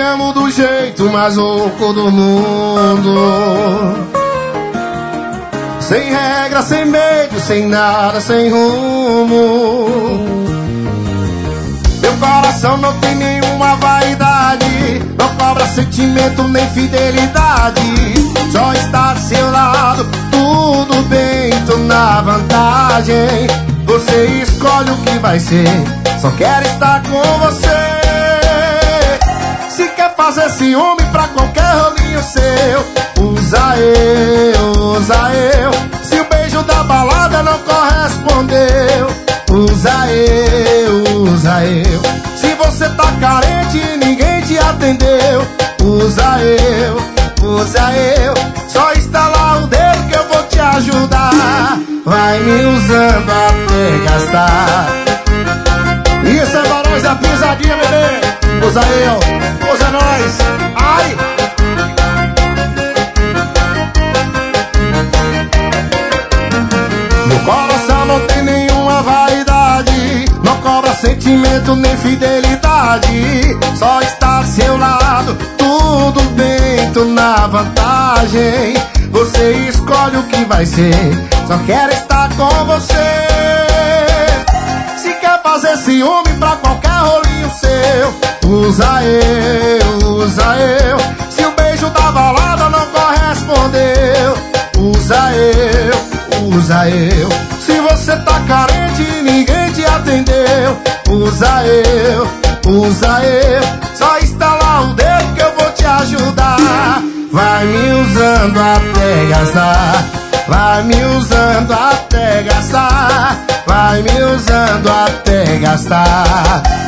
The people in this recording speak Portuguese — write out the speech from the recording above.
amo do jeito mais louco do mundo. Sem regra, sem medo, sem nada, sem rumo. Meu coração não tem nenhuma vaidade, não cobra sentimento nem fidelidade. Só está do seu lado, tudo bem, tô na vantagem. Você escolhe o que vai ser, só quero estar com você. Se quer fazer ciúme pra qualquer rolinho seu, usa eu. Se o beijo da balada não correspondeu, usa eu. Se você tá carente e ninguém te atendeu, usa eu. Só instalar o dedo que eu vou te ajudar. Vai me usando até gastar. Isso é Barões da Pisadinha, bebê. Usa eu, usa nós. Ai! Meu coração não tem nenhuma vaidade, não cobra sentimento nem fidelidade. Só está ao seu lado, tudo bem, tô na vantagem. Você escolhe o que vai ser, só quero estar com você. Se quer fazer ciúme pra qualquer rolinho seu, usa eu. Se o beijo da balada não correspondeu, usa eu. Se você tá carente e ninguém te atendeu, usa eu. Só instalar o dedo que eu vou te ajudar. Vai me usando até gastar. Vai me usando até gastar. Vai me usando até gastar.